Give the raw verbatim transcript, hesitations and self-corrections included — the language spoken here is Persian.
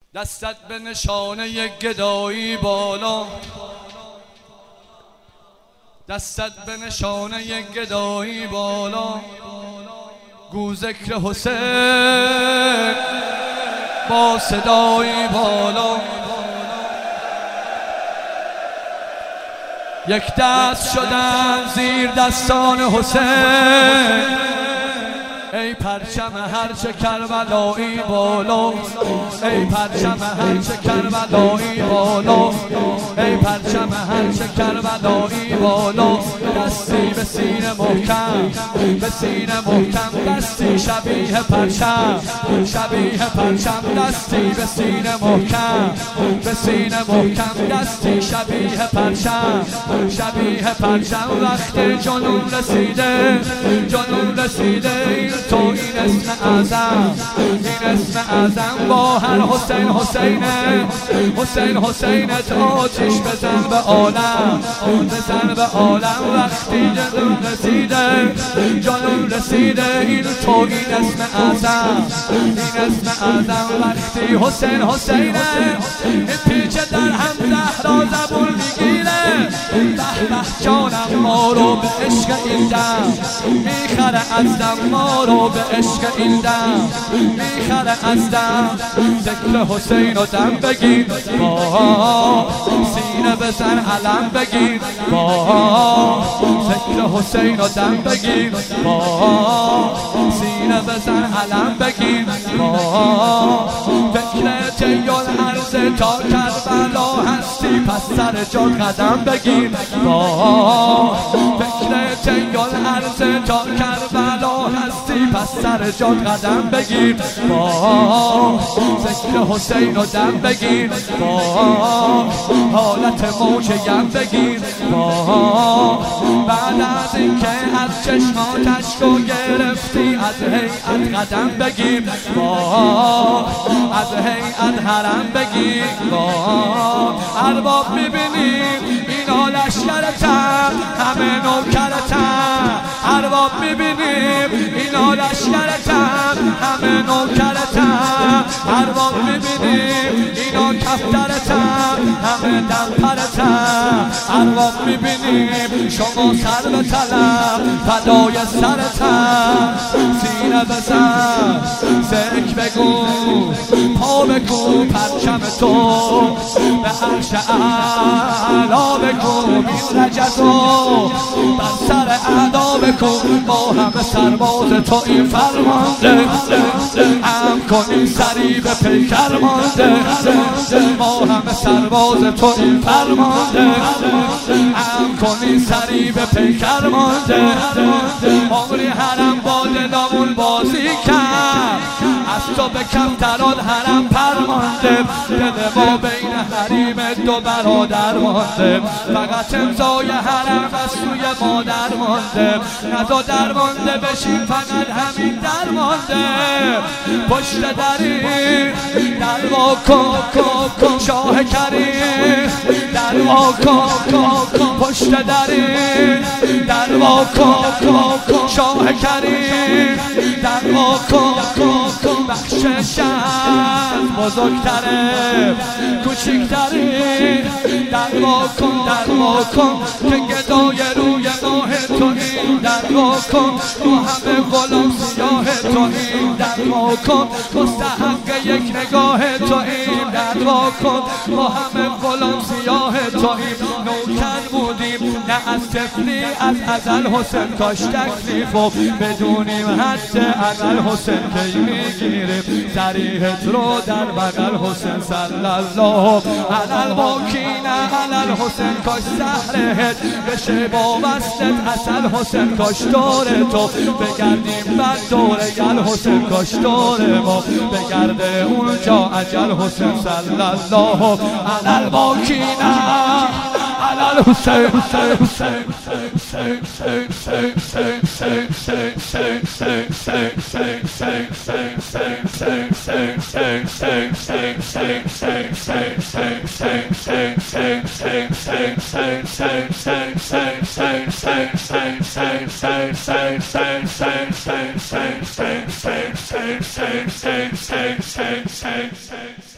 دستت به نشانه گدایی بالا، دستت به نشانه گدایی بالا، گو ذکر حسین با صدایی بالا. یک دست شدن زیر دستان حسین، ای پرچم هرچه کربلایی بالا، ای پرچم هرچه کربلایی بالا، ای پرچم هرچه کربلایی بالا. دستی به سینه محکم، به سینه محکم، دستی شبیه پرچم، شبیه پرچم، دستی به سینه محکم، به سینه محکم، دستی شبیه پرچم، شبیه پرچم. وقتی جنون رسیده، جنون رسیده، تو این اسم اعظم، این اسم اعظم با هر حسین حسینه، حسین حسینت آتش بزن به عالم، بزن به عالم. وقتی جنون رسیده، جنون رسیده، این تو این اسم اعظم، این اسم اعظم. وقتی حسین حسینه، این پیچه در هم زهرا زبون میگیره، به به جانم ما رو به عشق این دم میخره، از دم ما رو به عشق این دم میخره، از دم. ذکر حسین و دم بگیر با سینه بزن علم بگیر با ذکر حسین و دم بگیر با سینه بزن علم بگیر با فکر جیال عرض تا کربلا هستی، پس سر جات قدم بگیر با فکر جیال عرض تا کربلا هستی، پس سر جات قدم بگیر با ذکر حسین و دم بگیر با حالت موج یم بگیر با بعد از اینکه از چشماتش رو گرفتی، از هیئت قدم بگیر با از هیئت حرم بگیر با ارباب. میبینیم اینا لشکرتن، همه نوکرتن، ارباب میبینیم اینا لشکرتن، همه نوکرتن، ارباب میبینیم اینا کفترتن، همه دمپرتن، ارباب میبینیم شما سر به طلب فدای سرتن. سینه بزن ذکر بگو، پا بگو پرچم تو به عرش اعلا بگو، این رجزو بر سر اعدا بکن، با همه سرباز تو این فرمانده، ام کنی سری به پیکر مانده، با همه سرباز تو این فرمانده، ام کنی سری به پیکر مانده. عمری حرم با دلامون بازی کرد، از تو به کفتران حرم پرمانده، دل ما بین حریم دو برادر مانده، فقط امضای حرم از سوی مادر مانده، نزا در مانده بشیم فقط همین در مانده. پشت دری در وا کن شاه کریم، در وا کن پشت دری در وا کن شاه کریم، در وا کن بخشش بزرگتره کوچیکتره، در وا کن در وا کن که گدای روی ماه تو این، در وا کن با همه غلام سیاه تو این، در وا کن مستحق یک نگاه تو این، در وا کن با همه غلام سیاه تو این. نوکر بودیم نه از طفلی، از ازل حسین کاش تکلیف و بدونیم حد اقل حسین کی میگیریم، ذریحت رو در بغل حسین صلی الله علی الباکین علی الحسین. کاش سحرت بشه با وصلت اصل حسین، کاش دور تو بگردیم بعد دور گل حسین، کاش دور ما بگرده اونجا اجل حسین صلی الله علی الباکین علی الحسین. حسین حسین حسین حسین حسین حسین حسین